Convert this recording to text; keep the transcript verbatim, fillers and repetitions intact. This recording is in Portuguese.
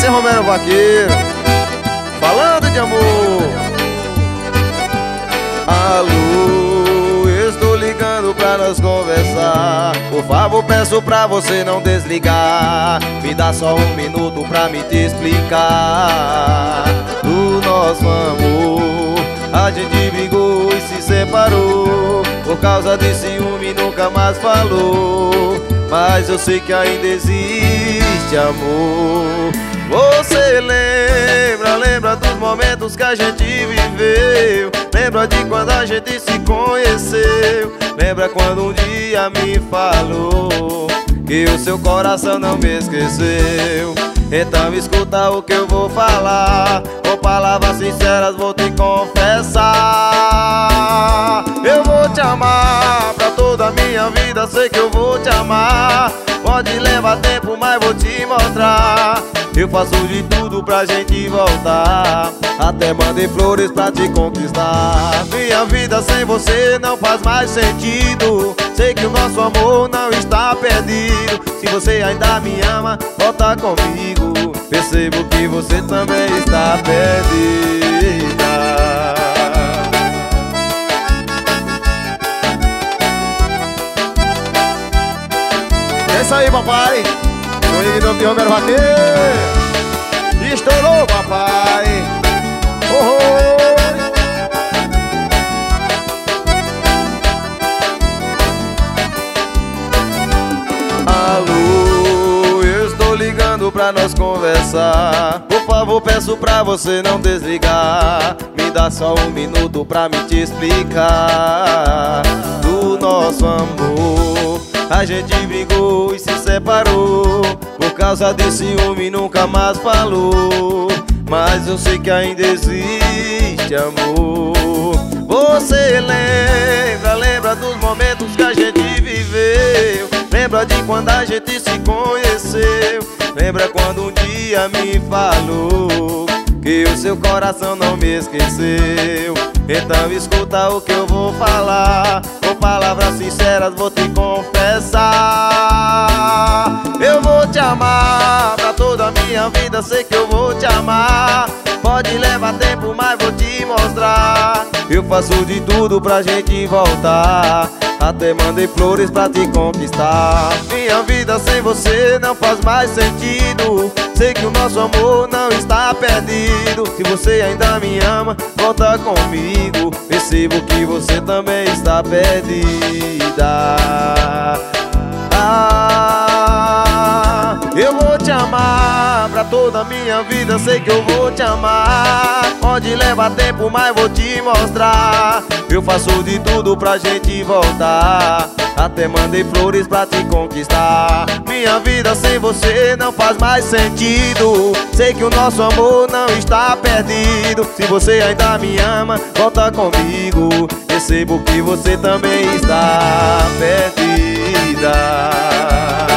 Esse é Romero Vaqueiro, falando de amor. Alô, eu estou ligando pra nós conversar. Por favor, peço pra você não desligar. Me dá só um minuto pra me te explicar. Do nosso amor, a gente brigou e se separou. Por causa de ciúme nunca mais falou. Mas eu sei que ainda existe amor. Você lembra, lembra dos momentos que a gente viveu. Lembra de quando a gente se conheceu. Lembra quando um dia me falou que o seu coração não me esqueceu. Então escuta o que eu vou falar. Com palavras sinceras vou te confessar. Eu vou te amar pra toda a minha vida, sei que eu vou te amar. Pode levar tempo, mas vou te mostrar. Eu faço de tudo pra gente voltar. Até mandei flores pra te conquistar. Minha vida sem você não faz mais sentido. Sei que o nosso amor não está perdido. Se você ainda me ama, volta comigo. Percebo que você também está perdida. É isso aí, papai. Swing do Romero Vaqueiro. Estourou, papai. Oh, oh. Alô, eu estou ligando pra nós conversar. Por favor, peço pra você não desligar. Me dá só um minuto pra me te explicar. Do nosso amor, a gente brigou e se separou. Por causa de ciúme nunca mais falou. Mas eu sei que ainda existe amor. Você lembra, lembra dos momentos que a gente viveu. Lembra de quando a gente se conheceu. Lembra quando um dia me falou que o seu coração não me esqueceu. Então escuta o que eu vou falar. Com palavras sinceras vou te confessar. Eu vou te amar pra toda a minha vida, sei que eu vou te amar. Pode levar tempo, mas vou te mostrar. Eu faço de tudo pra gente voltar. Até mandei flores pra te conquistar. Minha vida sem você não faz mais sentido. Sei que o nosso amor não está perdido. Se você ainda me ama, volta comigo. Percebo que você também está perdida. Ah, eu vou te amar pra toda a minha vida, sei que eu vou te amar. Pode levar tempo, mas vou te mostrar. Eu faço de tudo pra gente voltar. Até mandei flores pra te conquistar. Minha vida sem você não faz mais sentido. Sei que o nosso amor não está perdido. Se você ainda me ama, volta comigo. Percebo que você também está perdida.